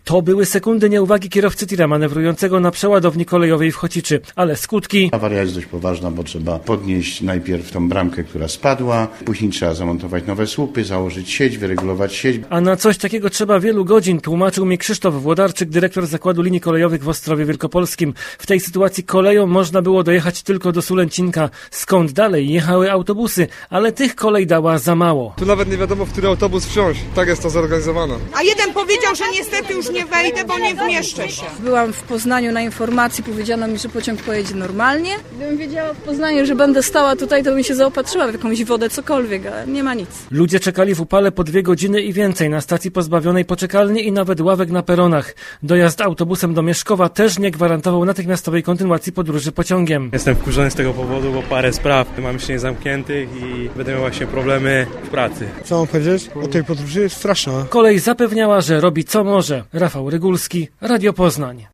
To były sekundy nieuwagi kierowcy tira manewrującego na przeładowni kolejowej w Chociczy, ale skutki... Awaria jest dość poważna, bo trzeba podnieść najpierw tą bramkę, która spadła, później trzeba zamontować nowe słupy, założyć sieć, wyregulować sieć. A na coś takiego trzeba wielu godzin, tłumaczył mi Krzysztof Włodarczyk, dyrektor Zakładu Linii Kolejowych w Ostrowie Wielkopolskim. W tej sytuacji koleją można było dojechać tylko do Sulęcinka, skąd dalej jechały autobusy, ale tych kolej dała za mało. Tu nawet nie wiadomo, w który autobus wsiąść. Tak jest to zorganizowane. A jeden powiedział, że niestety już nie wejdę, bo nie wmieszczę się. Byłam w Poznaniu na informacji, powiedziano mi, że pociąg pojedzie normalnie. Gdybym wiedziała w Poznaniu, że będę stała tutaj, to bym się zaopatrzyła w jakąś wodę, cokolwiek, ale nie ma nic. Ludzie czekali w upale po 2 godziny i więcej na stacji pozbawionej poczekalni i nawet ławek na peronach. Dojazd autobusem do Mieszkowa też nie gwarantował natychmiastowej kontynuacji podróży pociągiem. Jestem wkurzony z tego powodu, bo parę spraw mam jeszcze niezamkniętych i będę miał właśnie problemy w pracy. Co mam powiedzieć? O tej podróży jest straszna. Kolej zapewniała, że robi co może. Rafał Rygulski, Radio Poznań.